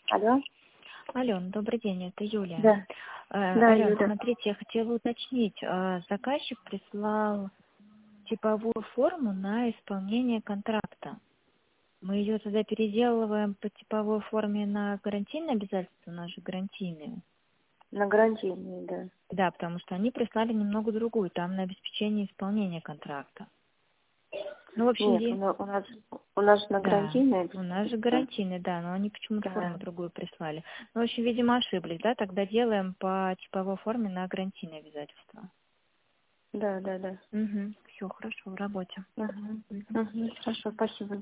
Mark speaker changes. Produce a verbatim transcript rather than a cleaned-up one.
Speaker 1: Алло.
Speaker 2: Ален, добрый день, это Юлия.
Speaker 1: Да.
Speaker 2: Э,
Speaker 1: Да,
Speaker 2: Ален,
Speaker 1: Юля.
Speaker 2: смотрите, я хотела уточнить. э, Заказчик прислал типовую форму на исполнение контракта. Мы ее тогда переделываем по типовой форме на гарантийные обязательства, наши гарантийные.
Speaker 1: На гарантийные, да.
Speaker 2: Да, потому что они прислали немного другую, там на обеспечение исполнения контракта. Ну, в общем,
Speaker 1: Нет, у
Speaker 2: де-
Speaker 1: нас, у нас, у нас на
Speaker 2: да,
Speaker 1: гарантийные.
Speaker 2: у нас же гарантийный, да, но они почему-то форму
Speaker 1: Да.
Speaker 2: другую прислали. Ну, в общем, видимо, ошиблись, да, тогда делаем по типовой форме на гарантийные обязательства.
Speaker 1: Да, да, да.
Speaker 2: Угу, все хорошо, в работе.
Speaker 1: Угу.
Speaker 2: Мгм.
Speaker 1: Угу. Хорошо, спасибо.